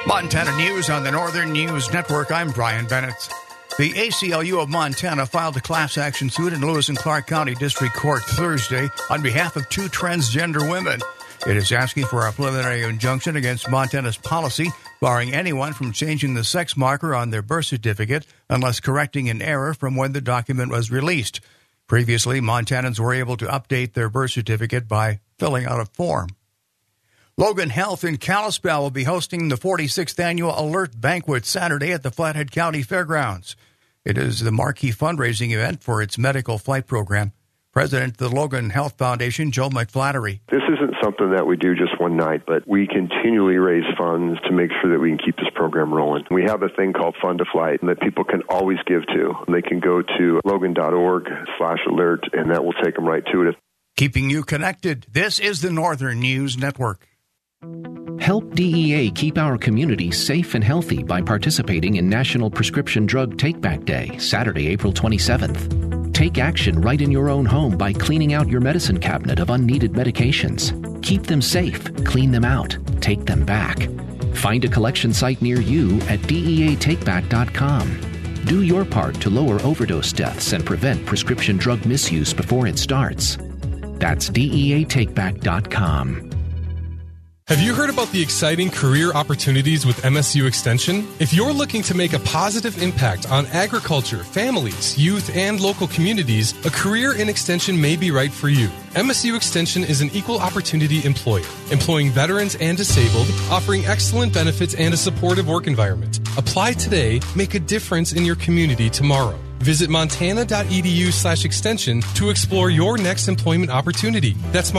Montana News on the Northern News Network. I'm Brian Bennett. The ACLU of Montana filed a class action suit in Lewis and Clark County District Court Thursday on behalf of two transgender women. It is asking for a preliminary injunction against Montana's policy barring anyone from changing the sex marker on their birth certificate unless correcting an error from when the document was released. Previously, Montanans were able to update their birth certificate by filling out a form. Logan Health in Kalispell will be hosting the 46th Annual Alert Banquet Saturday at the Flathead County Fairgrounds. It is the marquee fundraising event for its medical flight program. President of the Logan Health Foundation, Joe McFlattery. This isn't something that we do just one night, but we continually raise funds to make sure that we can keep this program rolling. We have a thing called Fund to Flight that people can always give to. They can go to logan.org/alert, and that will take them right to it. Keeping you connected, this is the Northern News Network. Help DEA keep our community safe and healthy by participating in National Prescription Drug Take-Back Day, Saturday, April 27th. Take action right in your own home by cleaning out your medicine cabinet of unneeded medications. Keep them safe, clean them out, take them back. Find a collection site near you at DEATakeback.com. Do your part to lower overdose deaths and prevent prescription drug misuse before it starts. That's DEATakeback.com. Have you heard about the exciting career opportunities with MSU Extension? If you're looking to make a positive impact on agriculture, families, youth, and local communities, a career in Extension may be right for you. MSU Extension is an equal opportunity employer, employing veterans and disabled, offering excellent benefits and a supportive work environment. Apply today, make a difference in your community tomorrow. Visit montana.edu/extension to explore your next employment opportunity. That's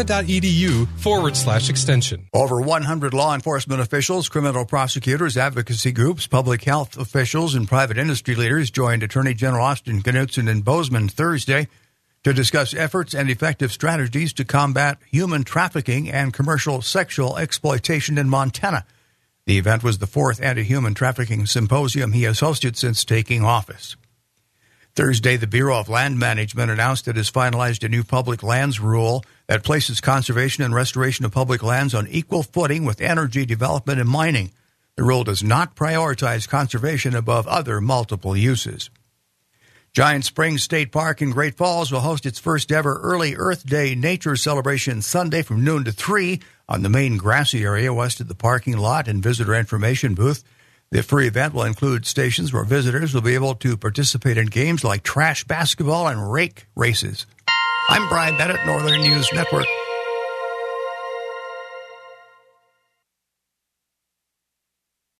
montana.edu/extension. Over 100 law enforcement officials, criminal prosecutors, advocacy groups, public health officials, and private industry leaders joined Attorney General Austin Knudsen in Bozeman Thursday to discuss efforts and effective strategies to combat human trafficking and commercial sexual exploitation in Montana. The event was the fourth anti-human trafficking symposium he has hosted since taking office. Thursday, the Bureau of Land Management announced it has finalized a new public lands rule that places conservation and restoration of public lands on equal footing with energy development and mining. The rule does not prioritize conservation above other multiple uses. Giant Springs State Park in Great Falls will host its first ever Early Earth Day nature celebration Sunday from noon to 3 on the main grassy area west of the parking lot and visitor information booth. The free event will include stations where visitors will be able to participate in games like trash basketball and rake races. I'm Brian Bennett, Northern News Network.